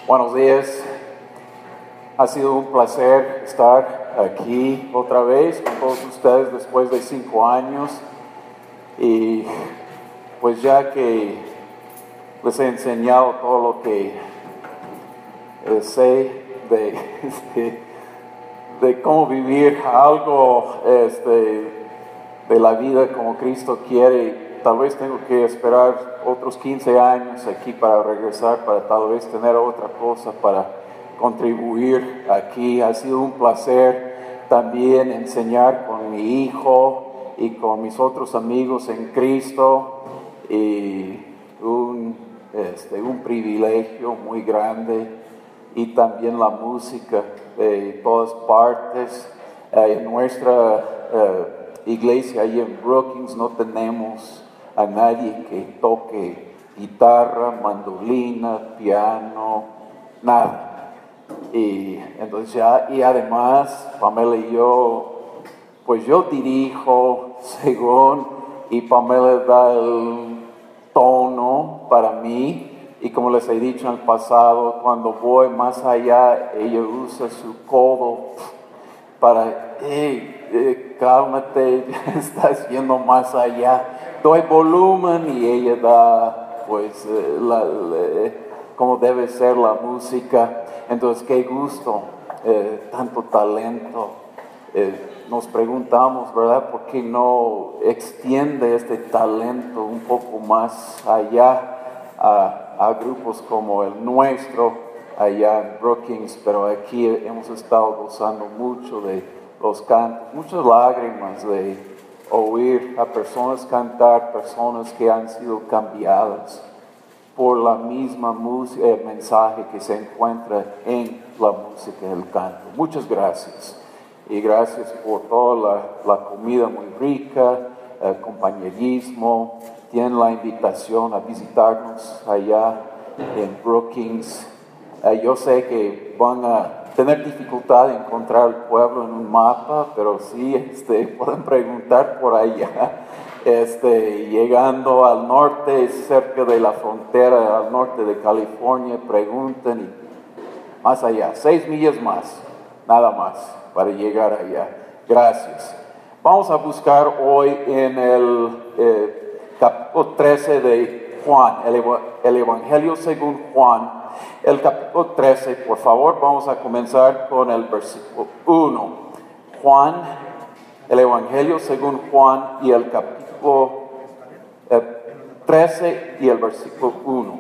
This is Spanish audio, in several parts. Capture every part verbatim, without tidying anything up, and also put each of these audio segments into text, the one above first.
Buenos días. Ha sido un placer estar aquí otra vez con todos ustedes después de cinco años. Y pues ya que les he enseñado todo lo que eh, sé de, de, de cómo vivir algo este, de la vida como Cristo quiere, tal vez tengo que esperar otros quince años aquí para regresar, para tal vez tener otra cosa para contribuir aquí. Ha sido un placer también enseñar con mi hijo y con mis otros amigos en Cristo, y un, este, un privilegio muy grande, y también la música de todas partes. Eh, en nuestra eh, iglesia ahí en Brookings no tenemos a nadie que toque guitarra, mandolina, piano, nada. Y entonces ya, y además Pamela y yo, pues yo dirijo según, y Pamela da el tono para mí, y como les he dicho en el pasado, cuando voy más allá, ella usa su codo para, hey, eh, cálmate, estás yendo más allá. Doy volumen y ella da, pues, eh, la, la, como debe ser la música. Entonces, qué gusto, eh, tanto talento. Eh, nos preguntamos, ¿verdad?, ¿por qué no extiende este talento un poco más allá a, a grupos como el nuestro, allá en Brookings? Pero aquí hemos estado gozando mucho de los cantos, muchas lágrimas de oír a personas cantar, personas que han sido cambiadas por la misma música, el mensaje que se encuentra en la música del canto. Muchas gracias. Y gracias por toda la, la comida muy rica, el compañerismo. Tienen la invitación a visitarnos allá en Brookings. Eh, yo sé que van a tener dificultad en encontrar el pueblo en un mapa, pero sí, este, pueden preguntar por allá. Este, llegando al norte, cerca de la frontera, al norte de California, pregunten, y más allá, seis millas más, nada más, para llegar allá. Gracias. Vamos a buscar hoy en el eh, capítulo trece de Juan, el, el Evangelio según Juan. El capítulo trece, por favor, vamos a comenzar con el versículo uno. Juan, el Evangelio según Juan, y el capítulo eh, trece y el versículo uno.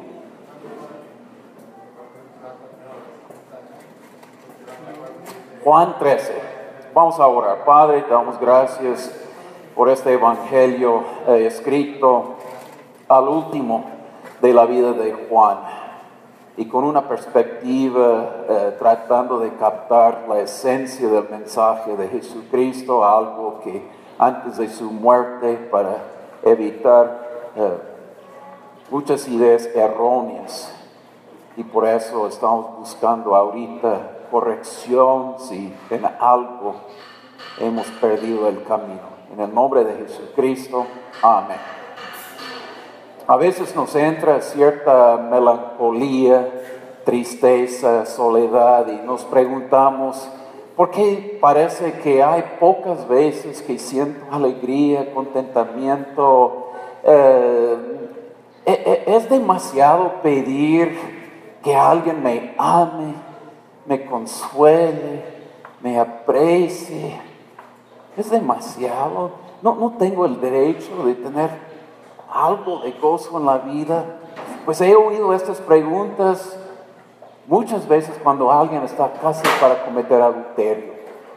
Juan trece. Vamos a orar. Padre, te damos gracias por este Evangelio eh, escrito al último de la vida de Juan, y con una perspectiva eh, tratando de captar la esencia del mensaje de Jesucristo, algo que antes de su muerte, para evitar eh, muchas ideas erróneas. Y por eso estamos buscando ahorita corrección si en algo hemos perdido el camino. En el nombre de Jesucristo, amén. A veces nos entra cierta melancolía, tristeza, soledad, y nos preguntamos, ¿por qué parece que hay pocas veces que siento alegría, contentamiento? Eh, ¿Es demasiado pedir que alguien me ame, me consuele, me aprecie? ¿Es demasiado? ¿No, no tengo el derecho de tener algo de gozo en la vida? Pues he oído estas preguntas muchas veces cuando alguien está casi para cometer adulterio.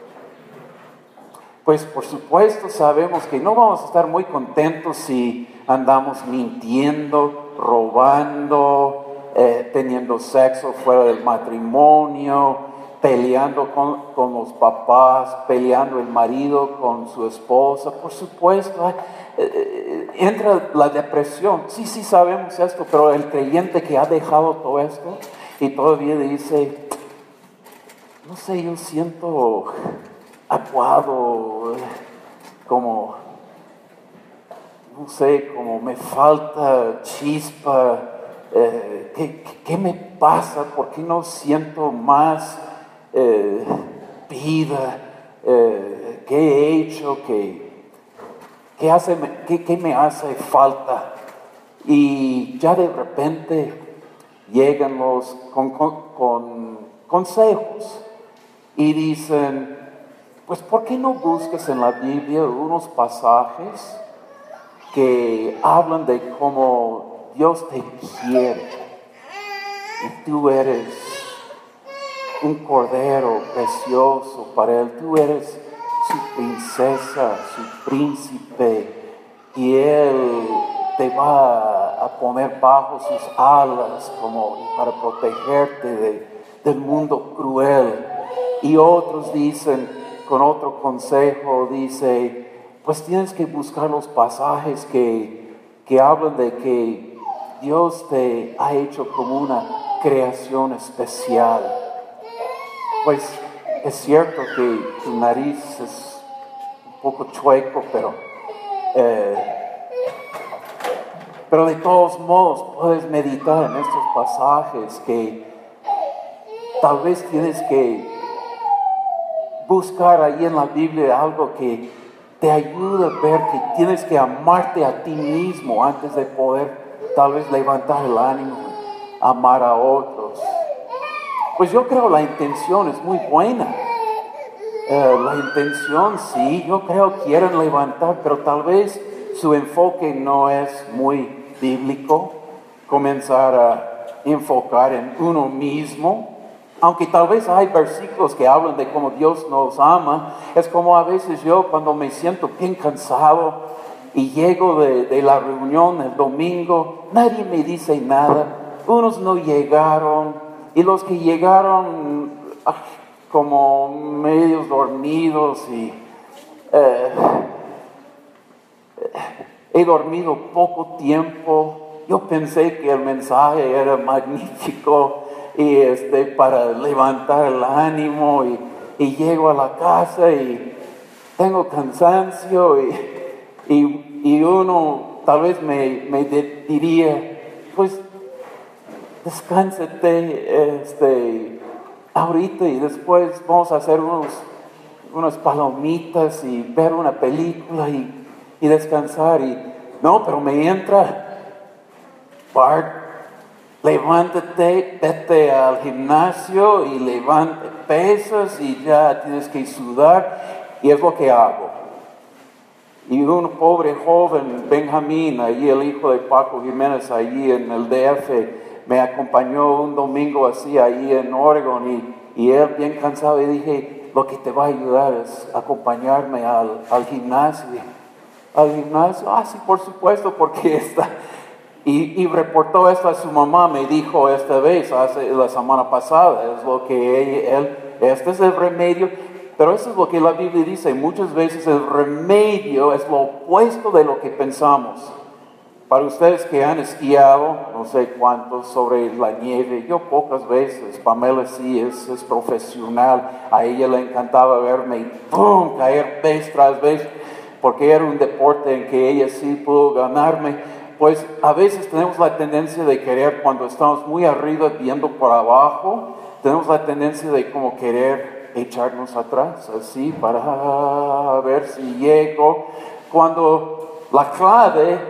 Pues por supuesto sabemos que no vamos a estar muy contentos si andamos mintiendo, robando, eh, teniendo sexo fuera del matrimonio, peleando con, con los papás, peleando el marido con su esposa. Por supuesto, eh, entra la depresión. Sí, sí sabemos esto, pero el creyente que ha dejado todo esto y todavía dice, no sé, yo siento aguado, como, no sé, como me falta chispa, eh, ¿qué, ¿qué me pasa? ¿Por qué no siento más eh, vida? Eh, ¿Qué he hecho? ¿Qué, qué, hace, qué, ¿Qué me hace falta? Y ya de repente llegan los con, con, con consejos y dicen, pues ¿por qué no buscas en la Biblia unos pasajes que hablan de cómo Dios te quiere y tú eres un cordero precioso para Él, tú eres su princesa, su príncipe, y Él te va a poner bajo sus alas como para protegerte de, del mundo cruel? Y otros dicen, con otro consejo, dice, pues tienes que buscar los pasajes que, que hablan de que Dios te ha hecho como una creación especial. Pues es cierto que tu nariz es un poco chueco, pero, eh, pero de todos modos puedes meditar en estos pasajes que tal vez tienes que buscar ahí en la Biblia algo que te ayude a ver que tienes que amarte a ti mismo antes de poder tal vez levantar el ánimo, amar a otros. Pues yo creo la intención es muy buena. Eh, la intención sí, yo creo quieren levantar, pero tal vez su enfoque no es muy bíblico. Comenzar a enfocar en uno mismo. Aunque tal vez hay versículos que hablan de cómo Dios nos ama, es como a veces yo cuando me siento bien cansado y llego de, de la reunión el domingo, nadie me dice nada, unos no llegaron y los que llegaron ah, como medios dormidos y eh, he dormido poco tiempo. Yo pensé que el mensaje era magnífico y este, para levantar el ánimo y, y llego a la casa y tengo cansancio y, y, y uno tal vez me, me diría, pues descánsate este, ahorita y después vamos a hacer unos, unas palomitas y ver una película y, y descansar. Y no, pero me entra, Bart, levántate, vete al gimnasio y levanta pesas y ya tienes que sudar, y es lo que hago. Y un pobre joven, Benjamín, allí el hijo de Paco Jiménez, allí en el D F, me acompañó un domingo así, allí en Oregon, y, y él bien cansado, y dije, lo que te va a ayudar es acompañarme al, al gimnasio. Al gimnasio, ah sí, por supuesto, porque está... Y, y reportó esto a su mamá, me dijo esta vez, hace la semana pasada, es lo que él, este es el remedio, pero eso es lo que la Biblia dice, muchas veces el remedio es lo opuesto de lo que pensamos. Para ustedes que han esquiado, no sé cuántos, sobre la nieve, yo pocas veces, Pamela sí es, es profesional, a ella le encantaba verme y ¡pum!, caer vez tras vez, porque era un deporte en que ella sí pudo ganarme. Pues a veces tenemos la tendencia de querer, cuando estamos muy arriba viendo por abajo, tenemos la tendencia de como querer echarnos atrás, así para ver si llego, cuando la clave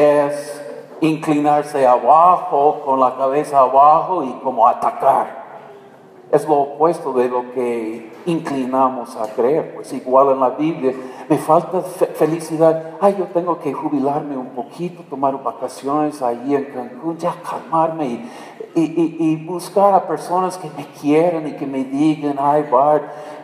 es inclinarse abajo, con la cabeza abajo y como atacar. Es lo opuesto de lo que inclinamos a creer. Pues igual en la Biblia, me falta fe- felicidad. Ay, yo tengo que jubilarme un poquito, tomar vacaciones allí en Cancún, ya calmarme y, y, y, y buscar a personas que me quieran y que me digan, ay, Bart,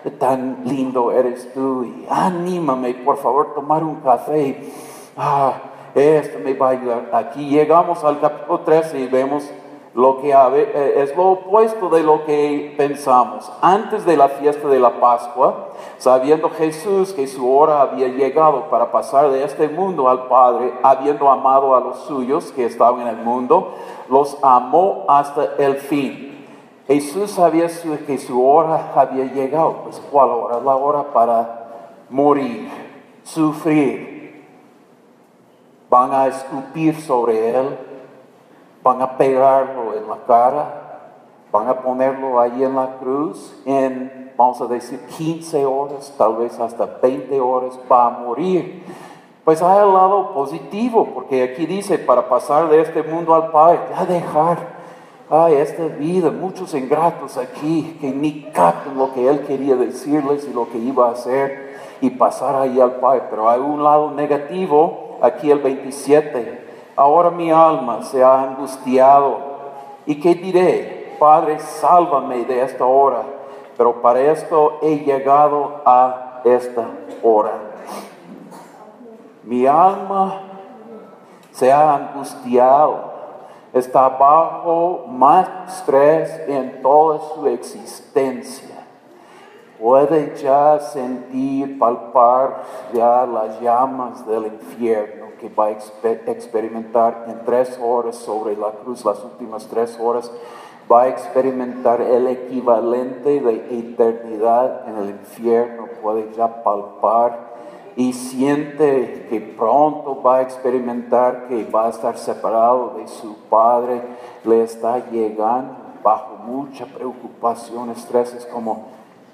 tan lindo eres tú, y anímame, por favor, tomar un café. Y, ah, esto me va a ayudar. Aquí llegamos al capítulo trece y vemos lo que es lo opuesto de lo que pensamos. Antes de la fiesta de la Pascua, sabiendo Jesús que su hora había llegado para pasar de este mundo al Padre, habiendo amado a los suyos que estaban en el mundo, los amó hasta el fin. Jesús sabía que su hora había llegado. Pues ¿cuál hora? La hora para morir, sufrir. Van a escupir sobre él. van a pegarlo en la cara, van a ponerlo ahí en la cruz, en, vamos a decir, quince horas, tal vez hasta veinte horas, va a morir. Pues hay el lado positivo, porque aquí dice, para pasar de este mundo al Padre, ya dejar, ay, esta vida, muchos ingratos aquí, que ni captan lo que Él quería decirles y lo que iba a hacer, y pasar ahí al Padre. Pero hay un lado negativo, aquí el veintisiete, ahora mi alma se ha angustiado, ¿y qué diré? Padre, sálvame de esta hora, pero para esto he llegado a esta hora. Mi alma se ha angustiado, está bajo más estrés en toda su existencia. Puede ya sentir, palpar ya las llamas del infierno que va a exper- experimentar en tres horas sobre la cruz, las últimas tres horas. Va a experimentar el equivalente de eternidad en el infierno, puede ya palpar. Y siente que pronto va a experimentar que va a estar separado de su Padre, le está llegando bajo mucha preocupación, estrés, es como,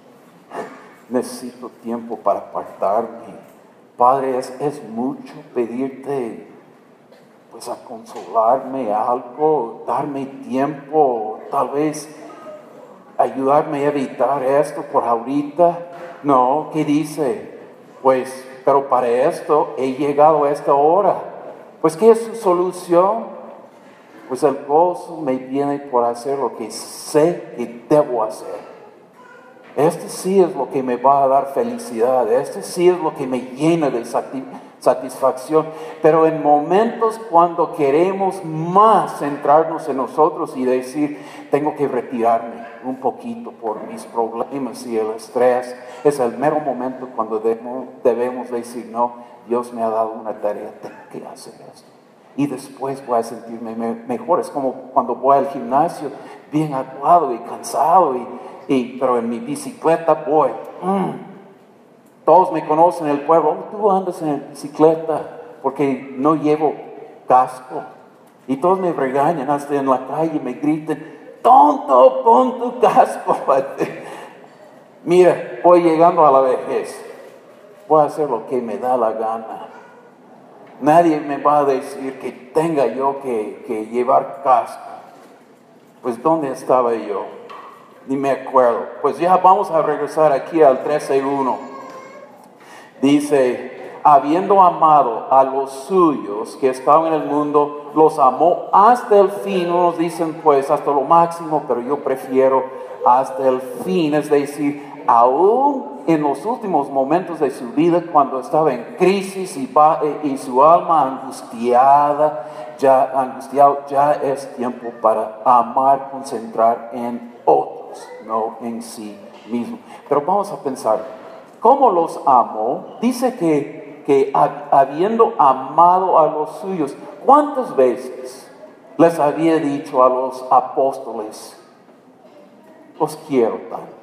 necesito tiempo para apartarme. Padre, es, es mucho pedirte, pues a consolarme algo, darme tiempo, tal vez ayudarme a evitar esto por ahorita. No, ¿qué dice? Pues, pero para esto he llegado a esta hora. Pues, ¿qué es su solución? Pues el gozo me viene por hacer lo que sé que debo hacer. Este sí es lo que me va a dar felicidad. Este sí es lo que me llena de satisfacción. Pero en momentos cuando queremos más centrarnos en nosotros y decir, tengo que retirarme un poquito por mis problemas y el estrés, es el mero momento cuando debemos, debemos decir, no, Dios me ha dado una tarea, tengo que hacer esto. Y después voy a sentirme mejor. Es como cuando voy al gimnasio, bien aguado y cansado, y, y, pero en mi bicicleta voy. Mm, todos me conocen en el pueblo, oh, tú andas en bicicleta porque no llevo casco. Y todos me regañan, hasta en la calle me gritan, tonto, pon tu casco. Mira, voy llegando a la vejez, voy a hacer lo que me da la gana. Nadie me va a decir que tenga yo que, que llevar casco. Pues ¿dónde estaba yo? Ni me acuerdo. Pues ya vamos a regresar aquí al trece uno. Dice, habiendo amado a los suyos que estaban en el mundo, los amó hasta el fin. Unos dicen pues hasta lo máximo, pero yo prefiero hasta el fin. Es decir, aún en los últimos momentos de su vida, cuando estaba en crisis y, va, y su alma angustiada, ya angustiado, ya es tiempo para amar, concentrar en otros, no en sí mismo. Pero vamos a pensar, ¿cómo los amó? Dice que, que habiendo amado a los suyos, ¿cuántas veces les había dicho a los apóstoles, os quiero tanto?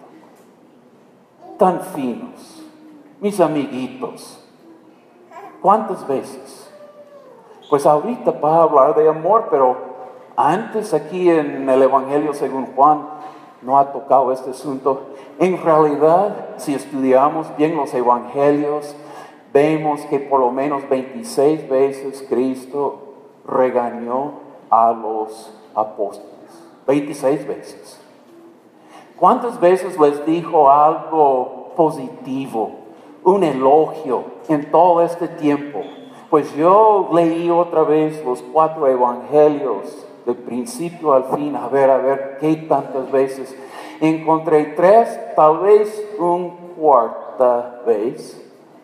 Tan finos, mis amiguitos. ¿Cuántas veces? Pues ahorita va a hablar de amor, pero antes aquí en el Evangelio según Juan no ha tocado este asunto. En realidad, si estudiamos bien los Evangelios, vemos que por lo menos veintiséis veces Cristo regañó a los apóstoles. veintiséis veces. ¿Cuántas veces les dijo algo positivo, un elogio en todo este tiempo? Pues yo leí otra vez los cuatro evangelios, del principio al fin, a ver, a ver, qué tantas veces. Encontré tres, tal vez un cuarta vez.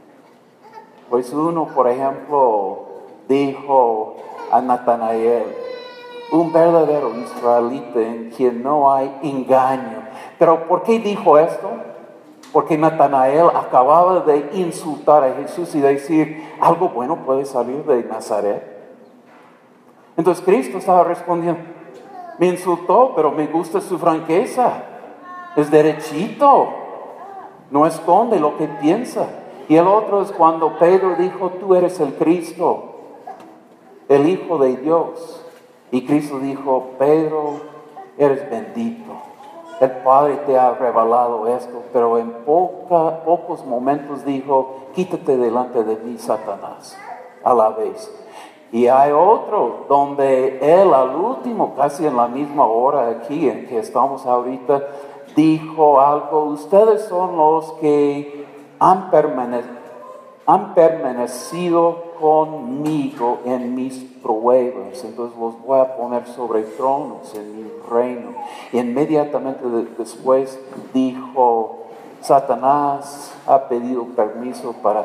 Pues uno, por ejemplo, dijo a Natanael, un verdadero israelita en quien no hay engaño. Pero ¿por qué dijo esto? Porque Natanael acababa de insultar a Jesús y decir, algo bueno puede salir de Nazaret. Entonces Cristo estaba respondiendo, me insultó, pero me gusta su franqueza. Es derechito, no esconde lo que piensa. Y el otro es cuando Pedro dijo, tú eres el Cristo, el Hijo de Dios. Y Cristo dijo, Pedro, eres bendito. El Padre te ha revelado esto, pero en poca, pocos momentos dijo, quítate delante de mí, Satanás, a la vez. Y hay otro donde él al último, casi en la misma hora aquí en que estamos ahorita, dijo algo, ustedes son los que han permanecido, han permanecido conmigo en mis pruebas, entonces los voy a poner sobre tronos en mi reino. Y inmediatamente de, después dijo, Satanás ha pedido permiso para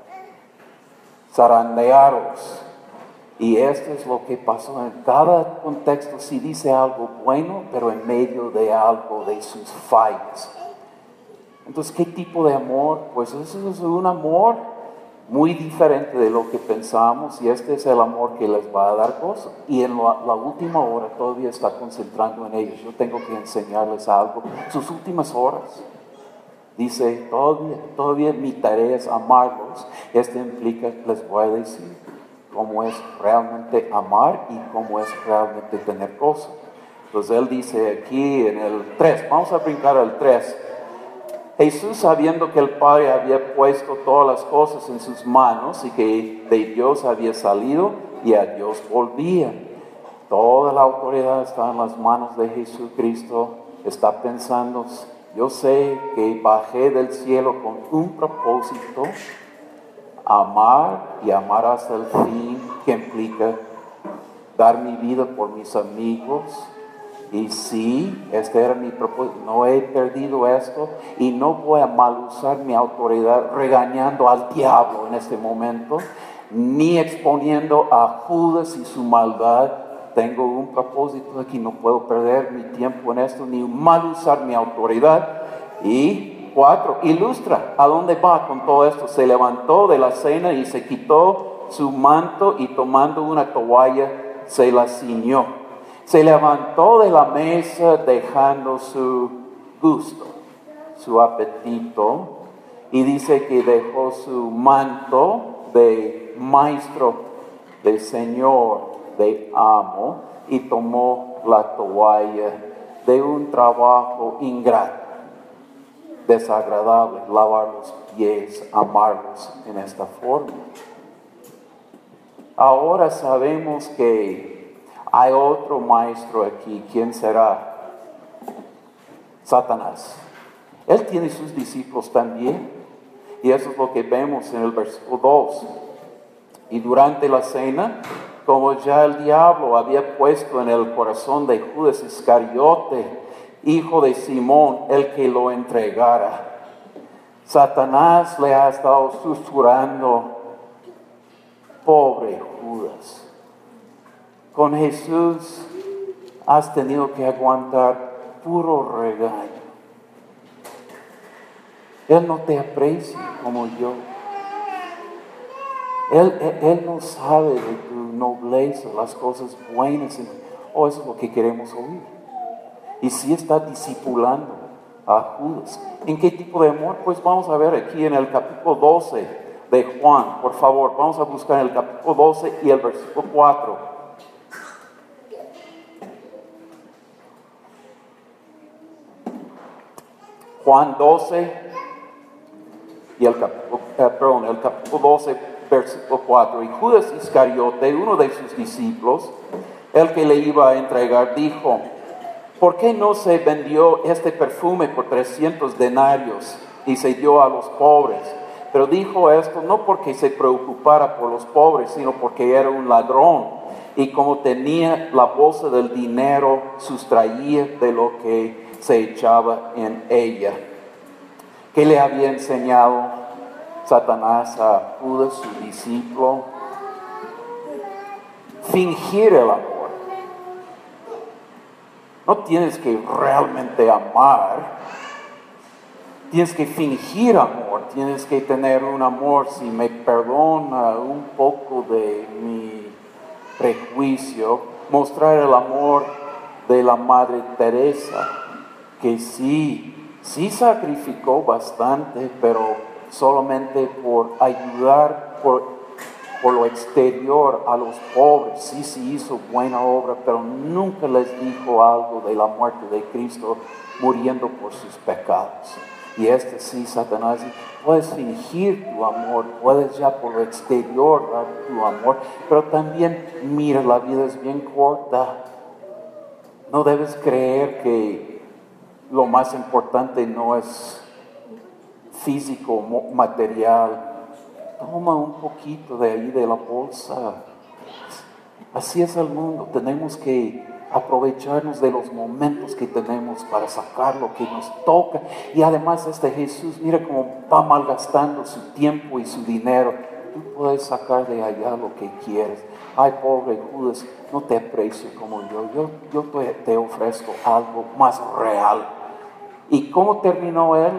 zarandearos. Y esto es lo que pasó en cada contexto, si dice algo bueno, pero en medio de algo de sus fallas. Entonces, ¿qué tipo de amor? Pues eso es un amor muy diferente de lo que pensamos, y este es el amor que les va a dar gozo. Y en la, la última hora todavía está concentrando en ellos. Yo tengo que enseñarles algo. Sus últimas horas. Dice, todavía, todavía mi tarea es amarlos. Esto implica, les voy a decir cómo es realmente amar y cómo es realmente tener gozo. Entonces él dice aquí en el tres, vamos a brincar al tres. Jesús, sabiendo que el Padre había puesto todas las cosas en sus manos y que de Dios había salido y a Dios volvía. Toda la autoridad está en las manos de Jesucristo. Está pensando, yo sé que bajé del cielo con un propósito, amar y amar hasta el fin, que implica dar mi vida por mis amigos. Y sí, este era mi propósito, no he perdido esto y no voy a mal usar mi autoridad regañando al diablo en este momento, ni exponiendo a Judas y su maldad. Tengo un propósito aquí, no puedo perder mi tiempo en esto, ni mal usar mi autoridad. Y cuatro, ilustra a dónde va con todo esto. Se levantó de la cena y se quitó su manto y tomando una toalla se la ciñó. Se levantó de la mesa dejando su gusto, su apetito, y dice que dejó su manto de maestro, de señor, de amo, y tomó la toalla de un trabajo ingrato, desagradable, lavar los pies, amarlos en esta forma. Ahora sabemos que hay otro maestro aquí. ¿Quién será? Satanás. Él tiene sus discípulos también. Y eso es lo que vemos en el versículo dos. Y durante la cena, como ya el diablo había puesto en el corazón de Judas Iscariote, hijo de Simón, el que lo entregara, Satanás le ha estado susurrando, pobre Judas, con Jesús has tenido que aguantar puro regaño. Él no te aprecia como yo. Él, él, él no sabe de tu nobleza, las cosas buenas. Oh, eso es lo que queremos oír. Y si está discipulando a Judas. ¿En qué tipo de amor? Pues vamos a ver aquí en el capítulo doce de Juan. Por favor, vamos a buscar en el capítulo doce y el versículo cuatro. Juan doce y el capítulo, eh, perdón, el capítulo doce, versículo cuatro. Y Judas Iscariote, uno de sus discípulos, el que le iba a entregar, dijo, ¿por qué no se vendió este perfume por trescientos denarios y se dio a los pobres? Pero dijo esto no porque se preocupara por los pobres, sino porque era un ladrón. Y como tenía la bolsa del dinero, sustraía de lo que se echaba en ella. ¿Qué le había enseñado Satanás a Judas, su discípulo? Fingir el amor. No tienes que realmente amar. Tienes que fingir amor. Tienes que tener un amor, si me perdona un poco de mi prejuicio, mostrar el amor de la Madre Teresa, que sí, sí sacrificó bastante, pero solamente por ayudar, por por lo exterior a los pobres. Sí, sí hizo buena obra, pero nunca les dijo algo de la muerte de Cristo muriendo por sus pecados. Y este sí, Satanás, puedes fingir tu amor, puedes ya por lo exterior dar tu amor, pero también, mira, la vida es bien corta. No debes creer que lo más importante no es físico, material. Toma un poquito de ahí de la bolsa. Así es el mundo. Tenemos que aprovecharnos de los momentos que tenemos para sacar lo que nos toca. Y además este Jesús, mira cómo va malgastando su tiempo y su dinero. Tú puedes sacar de allá lo que quieres. Ay, pobre Judas, no te aprecio como yo. Yo, yo te, te ofrezco algo más real. ¿Y cómo terminó él?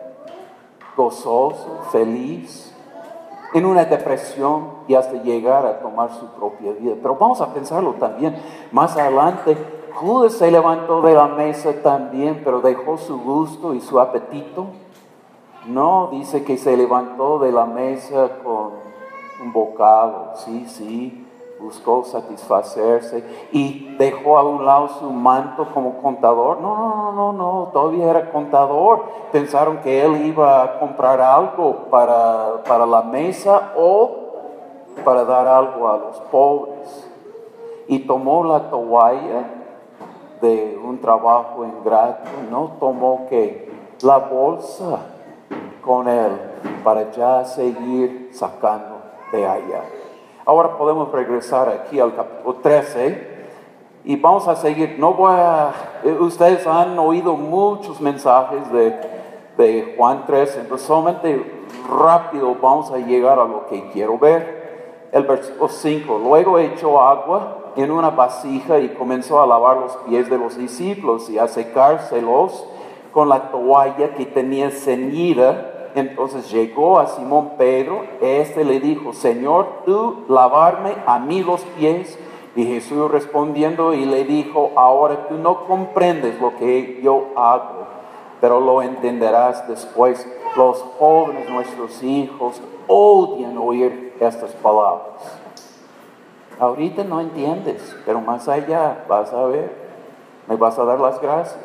Gozoso, feliz, en una depresión y hasta llegar a tomar su propia vida. Pero vamos a pensarlo también. Más adelante, Judas se levantó de la mesa también, pero dejó su gusto y su apetito. No, dice que se levantó de la mesa con un bocado. Sí, sí, buscó satisfacerse y dejó a un lado su manto como contador. No, no, no, no, todavía era contador. Pensaron que él iba a comprar algo para, para la mesa o para dar algo a los pobres. Y tomó la toalla de un trabajo ingrato, no tomó que la bolsa con él para ya seguir sacando de allá. Ahora podemos regresar aquí al capítulo trece y vamos a seguir. No voy a, ustedes han oído muchos mensajes de, de Juan trece, entonces solamente rápido vamos a llegar a lo que quiero ver. El versículo cinco, luego echó agua en una vasija y comenzó a lavar los pies de los discípulos y a secárselos con la toalla que tenía ceñida. Entonces llegó a Simón Pedro, este le dijo, Señor, ¿tú lavarme a mí los pies? Y Jesús respondiendo y le dijo, ahora tú no comprendes lo que yo hago, pero lo entenderás después. Los jóvenes, nuestros hijos, odian oír estas palabras. Ahorita no entiendes, pero más allá vas a ver, me vas a dar las gracias.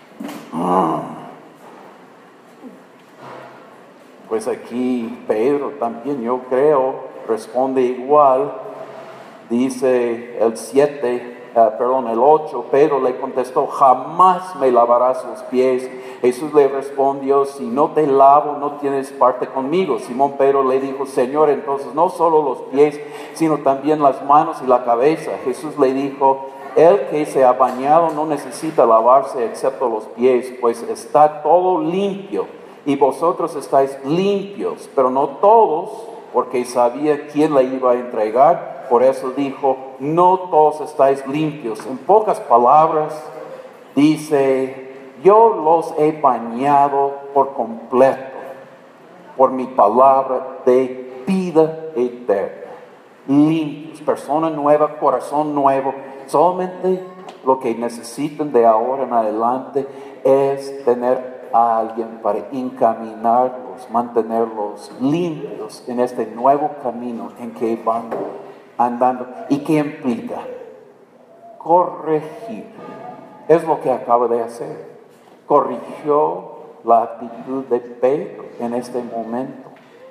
Pues aquí Pedro también, yo creo, responde igual. Dice el siete, uh, perdón, el ocho, Pedro le contestó, jamás me lavarás los pies. Jesús le respondió, si no te lavo, no tienes parte conmigo. Simón Pedro le dijo, Señor, entonces no solo los pies, sino también las manos y la cabeza. Jesús le dijo, el que se ha bañado no necesita lavarse excepto los pies, pues está todo limpio. Y vosotros estáis limpios, pero no todos, porque sabía quién le iba a entregar. Por eso dijo, no todos estáis limpios. En pocas palabras, dice, yo los he bañado por completo, por mi palabra de vida eterna. Limpios, persona nueva, corazón nuevo. Solamente lo que necesitan de ahora en adelante es tener a alguien para encaminarlos, mantenerlos limpios en este nuevo camino en que van andando. ¿Y qué implica? Corregir. Es lo que acaba de hacer. Corrigió la actitud de Pedro en este momento.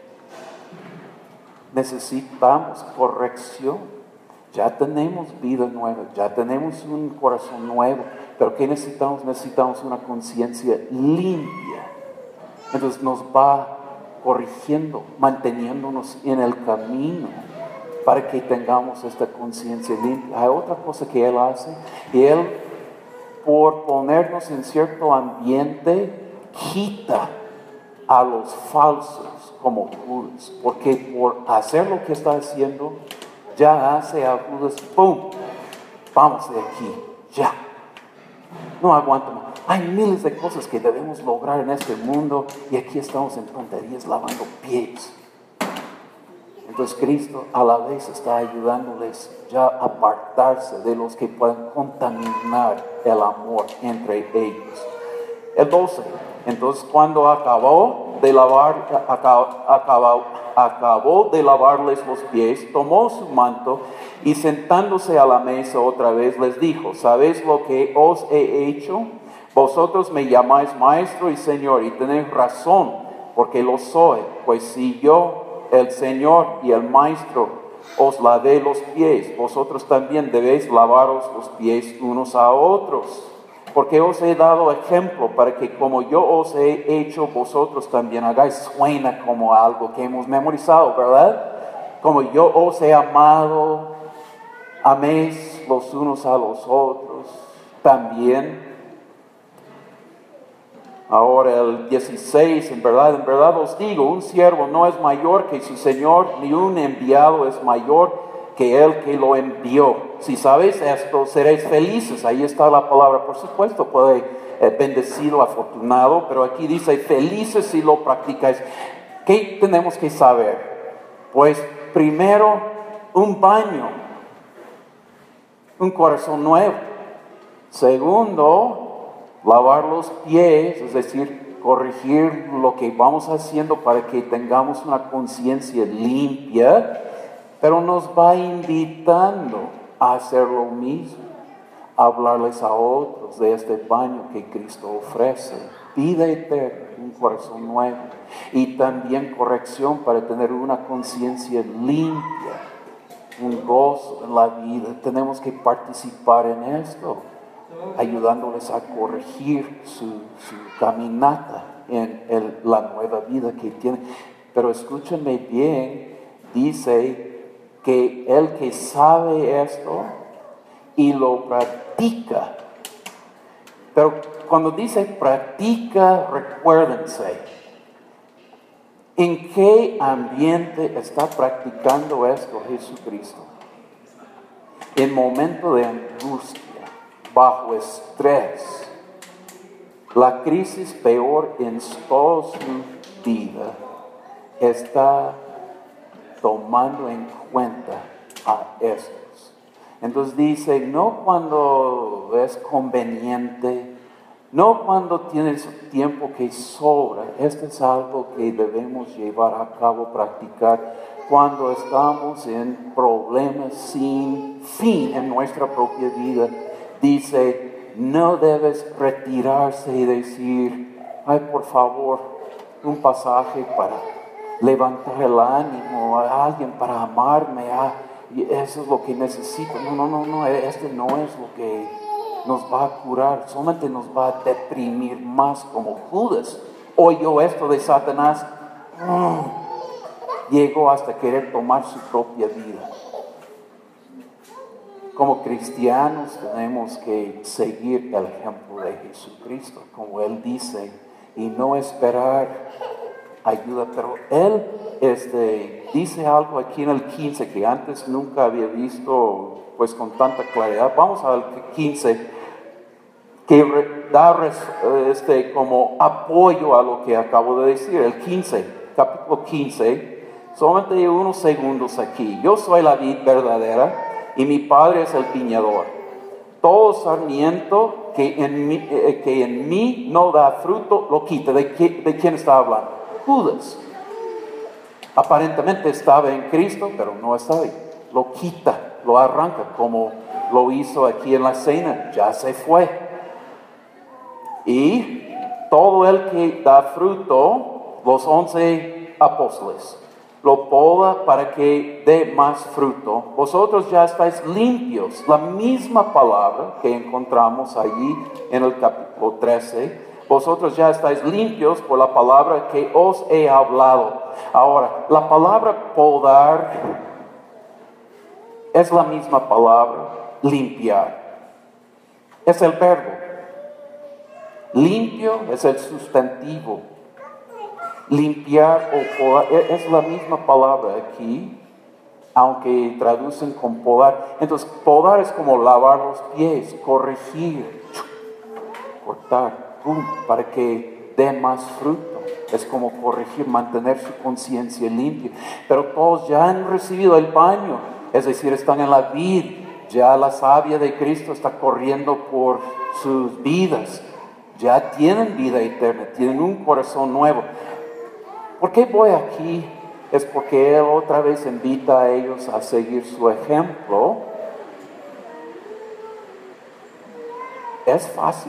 Necesitamos corrección. Ya tenemos vida nueva, ya tenemos un corazón nuevo, pero ¿qué necesitamos? Necesitamos una conciencia limpia. Entonces nos va corrigiendo, manteniéndonos en el camino para que tengamos esta conciencia limpia. Hay otra cosa que Él hace, y Él, por ponernos en cierto ambiente, quita a los falsos como Judas, porque por hacer lo que está haciendo, ya hace a Judas, ¡pum! Vamos de aquí, ya. No aguanto más. Hay miles de cosas que debemos lograr en este mundo y aquí estamos en tonterías lavando pies. Entonces Cristo a la vez está ayudándoles ya a apartarse de los que pueden contaminar el amor entre ellos. El doce. Entonces cuando acabó de lavar, acabó, acabó acabó de lavarles los pies, tomó su manto y sentándose a la mesa otra vez les dijo, ¿sabéis lo que os he hecho? Vosotros me llamáis maestro y señor y tenéis razón, porque lo soy, pues si yo, el Señor y el maestro, os lavé los pies, vosotros también debéis lavaros los pies unos a otros. Porque os he dado ejemplo para que como yo os he hecho, vosotros también hagáis. Suena como algo que hemos memorizado, ¿verdad? Como yo os he amado, améis los unos a los otros también. Ahora el dieciséis, en verdad, en verdad os digo, un siervo no es mayor que su Señor, ni un enviado es mayor que el que lo envió. Si sabéis esto, seréis felices. Ahí está la palabra, por supuesto, puede eh, bendecido, afortunado, pero aquí dice felices si lo practicáis. ¿Qué tenemos que saber? Pues primero, un baño, un corazón nuevo. Segundo, lavar los pies, es decir, corregir lo que vamos haciendo para que tengamos una conciencia limpia, pero nos va invitando a hacer lo mismo, a hablarles a otros de este baño que Cristo ofrece, vida eterna, un corazón nuevo, y también corrección para tener una conciencia limpia, un gozo en la vida. Tenemos que participar en esto, ayudándoles a corregir su, su caminata en el, la nueva vida que tienen. Pero escúchenme bien, dice que el que sabe esto y lo practica, pero cuando dice practica, recuérdense, ¿en qué ambiente está practicando esto Jesucristo? En momento de angustia, bajo estrés, la crisis peor en toda su vida, está tomando en cuenta a estos. Entonces dice, no cuando es conveniente, no cuando tienes tiempo que sobra. Esto es algo que debemos llevar a cabo, practicar cuando estamos en problemas sin fin en nuestra propia vida. Dice, no debes retirarse y decir, ay, por favor, un pasaje para levantar el ánimo a alguien, para amarme, ah, y eso es lo que necesito. No, no, no, no, este no es lo que nos va a curar, solamente nos va a deprimir más, como Judas oyó esto de Satanás, mm, llegó hasta querer tomar su propia vida. Como cristianos tenemos que seguir el ejemplo de Jesucristo, como Él dice, y no esperar ayuda. Pero Él este, dice algo aquí en el quince que antes nunca había visto pues con tanta claridad. Vamos al quince, que re, da este, como apoyo a lo que acabo de decir. El quince, capítulo quince, solamente unos segundos aquí. Yo soy la vid verdadera y mi Padre es el viñador. Todo sarmiento que en mí, eh, que en mí no da fruto, lo quita. ¿De, qué, ¿De quién está hablando? Judas. Aparentemente estaba en Cristo, pero no estaba ahí. Lo quita, lo arranca, como lo hizo aquí en la cena. Ya se fue. Y todo el que da fruto, los once apóstoles, lo poda para que dé más fruto. Vosotros ya estáis limpios. La misma palabra que encontramos allí en el capítulo trece. Vosotros ya estáis limpios por la palabra que os he hablado. Ahora, la palabra podar es la misma palabra limpiar. Es el verbo. Limpio es el sustantivo. Limpiar o podar es la misma palabra aquí, aunque traducen con podar. Entonces, podar es como lavar los pies, corregir, cortar, pum, para que dé más fruto. Es como corregir, mantener su conciencia limpia. Pero todos ya han recibido el baño, es decir, están en la vid. Ya la savia de Cristo está corriendo por sus vidas. Ya tienen vida eterna, tienen un corazón nuevo. ¿Por qué voy aquí es porque Él otra vez invita a ellos a seguir su ejemplo. Es fácil.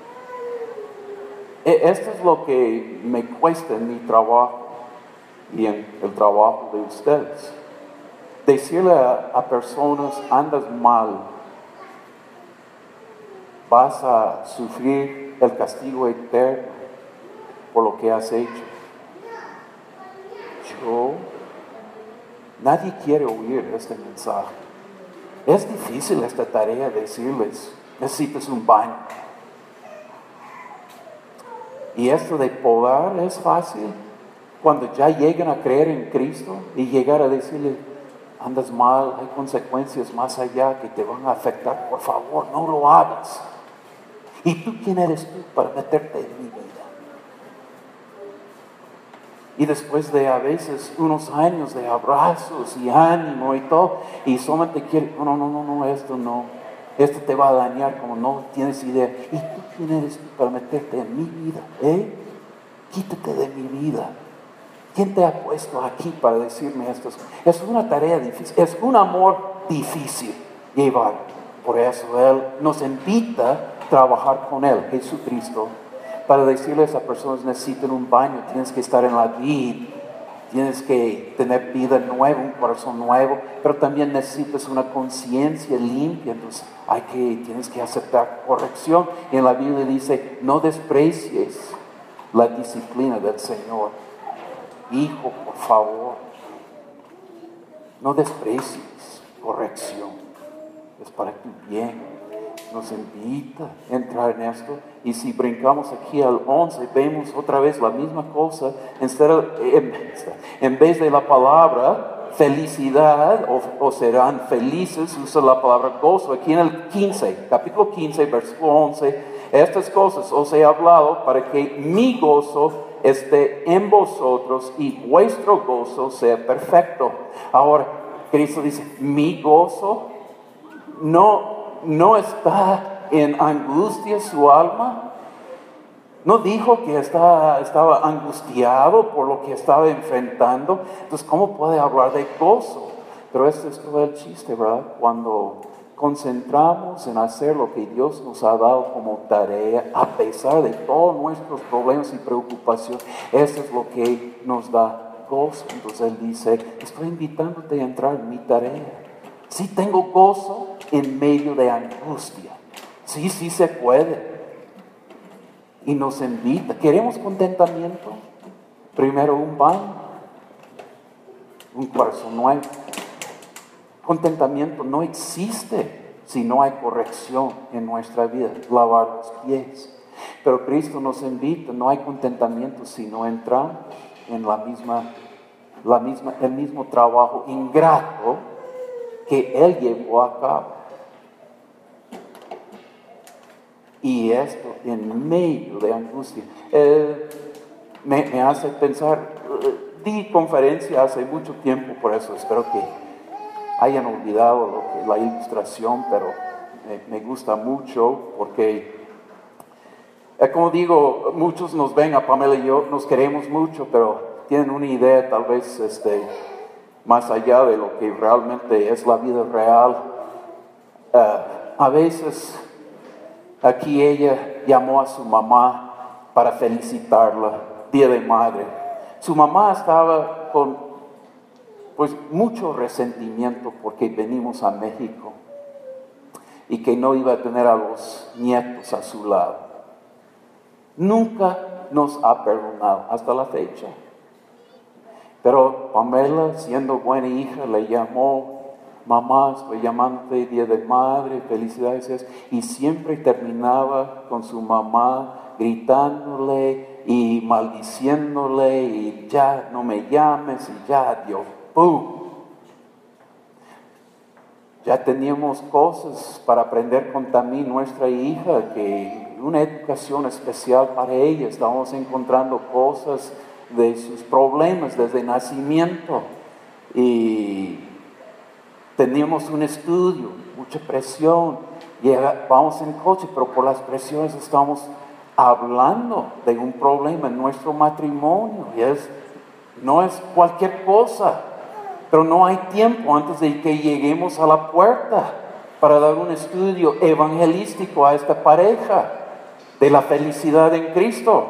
Esto es lo que me cuesta en mi trabajo y en el trabajo de ustedes. Decirle a, a personas, andas mal, vas a sufrir el castigo eterno por lo que has hecho. Yo, nadie quiere oír este mensaje. Es difícil esta tarea decirles, necesitas un baño. Y esto de podar es fácil cuando ya llegan a creer en Cristo y llegar a decirle, andas mal, hay consecuencias más allá que te van a afectar, por favor, no lo hagas. ¿Y tú quién eres tú para meterte en mi vida? Y después de a veces unos años de abrazos y ánimo y todo, y solamente quiere, no, no, no, no, no, esto no, esto te va a dañar como no tienes idea. ¿Y tú quién eres tú para meterte en mi vida? ¿Eh? Quítate de mi vida. ¿Quién te ha puesto aquí para decirme esto? Es una tarea difícil, es un amor difícil llevar. Por eso Él nos invita a trabajar con Él, Jesucristo, para decirles a personas, necesitan un baño, tienes que estar en la vid, tienes que tener vida nueva, un corazón nuevo, pero también necesitas una conciencia limpia, entonces hay que, tienes que aceptar corrección. Y en la Biblia dice, no desprecies la disciplina del Señor. Hijo, por favor, no desprecies corrección, es para tu bien. Nos invita a entrar en esto. Y si brincamos aquí al once, vemos otra vez la misma cosa. En, en vez de la palabra felicidad o, o serán felices, usa la palabra gozo. Aquí en el quince, capítulo quince, versículo once, estas cosas os he hablado para que mi gozo esté en vosotros y vuestro gozo sea perfecto. Ahora, Cristo dice, mi gozo no ¿No está en angustia su alma? ¿No dijo que está, estaba angustiado por lo que estaba enfrentando? Entonces, ¿cómo puede hablar de gozo? Pero este es todo el chiste, ¿verdad? Cuando concentramos en hacer lo que Dios nos ha dado como tarea, a pesar de todos nuestros problemas y preocupaciones, eso es lo que nos da gozo. Entonces Él dice, estoy invitándote a entrar en mi tarea. Sí tengo gozo en medio de angustia. Sí, sí se puede. Y nos invita. ¿Queremos contentamiento? Primero un baño, un corazón nuevo. Contentamiento no existe si no hay corrección en nuestra vida. Lavar los pies. Pero Cristo nos invita. No hay contentamiento si no entramos en la misma, la misma, el mismo trabajo ingrato que Él llevó a cabo. Y esto en medio de angustia. Eh, me, me hace pensar, eh, di conferencia hace mucho tiempo, por eso espero que hayan olvidado lo que, la ilustración, pero me, me gusta mucho porque, eh, como digo, muchos nos ven, a Pamela y yo, nos queremos mucho, pero tienen una idea tal vez este, más allá de lo que realmente es la vida real. Uh, a veces aquí ella llamó a su mamá para felicitarla, Día de Madre. Su mamá estaba con pues mucho resentimiento porque venimos a México y que no iba a tener a los nietos a su lado. Nunca nos ha perdonado hasta la fecha. Pero Pamela, siendo buena hija, le llamó, mamá, estoy llamándote Día de Madre, felicidades. Y siempre terminaba con su mamá gritándole y maldiciéndole y ya no me llames y ya adiós. ¡Pum! Ya teníamos cosas para aprender con también nuestra hija, que una educación especial para ella. Estábamos encontrando cosas de sus problemas desde nacimiento y teníamos un estudio, mucha presión, llega, vamos en coche, pero por las presiones estamos hablando de un problema en nuestro matrimonio y es no es cualquier cosa, pero no hay tiempo antes de que lleguemos a la puerta para dar un estudio evangelístico a esta pareja de la felicidad en Cristo.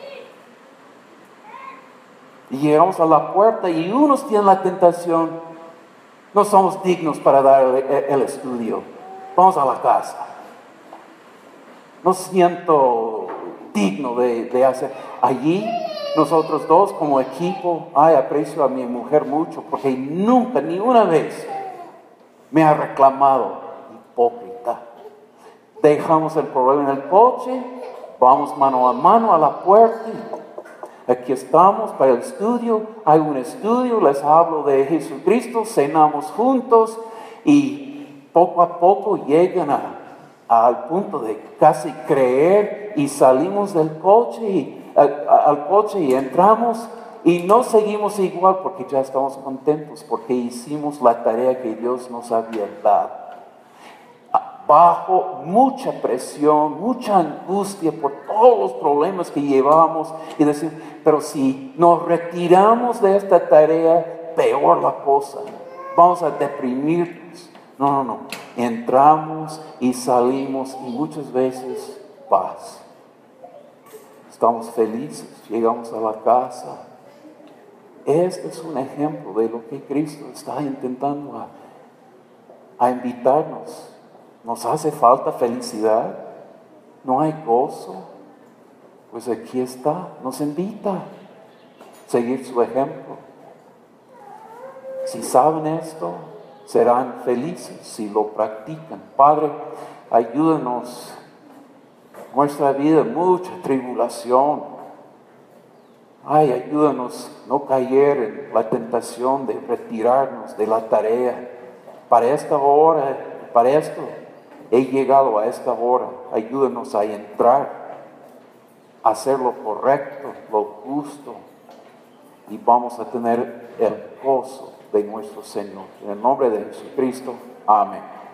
Y llegamos a la puerta y unos tienen la tentación, no somos dignos para dar el, el estudio, vamos a la casa. No siento digno de, de hacer. Allí nosotros dos como equipo, ay, aprecio a mi mujer mucho porque nunca, ni una vez me ha reclamado. Hipócrita. Dejamos el problema en el coche, vamos mano a mano a la puerta. Aquí estamos para el estudio, hay un estudio, les hablo de Jesucristo, cenamos juntos y poco a poco llegan a, a, al punto de casi creer y salimos del coche y, a, a, al coche y entramos y no seguimos igual porque ya estamos contentos porque hicimos la tarea que Dios nos había dado. Bajo mucha presión, mucha angustia por todos los problemas que llevamos y decir, pero si nos retiramos de esta tarea, peor la cosa, vamos a deprimirnos. No, no, no, entramos y salimos y muchas veces paz. Estamos felices, llegamos a la casa. Este es un ejemplo de lo que Cristo está intentando a, a invitarnos. ¿Nos hace falta felicidad? ¿No hay gozo? Pues aquí está, nos invita a seguir su ejemplo. Si saben esto, serán felices si lo practican. Padre, ayúdanos. Nuestra vida, mucha tribulación. Ay, ayúdanos a no caer en la tentación de retirarnos de la tarea. Para esta hora, para esto, he llegado a esta hora, ayúdanos a entrar, a hacer lo correcto, lo justo, y vamos a tener el gozo de nuestro Señor. En el nombre de Jesucristo, amén.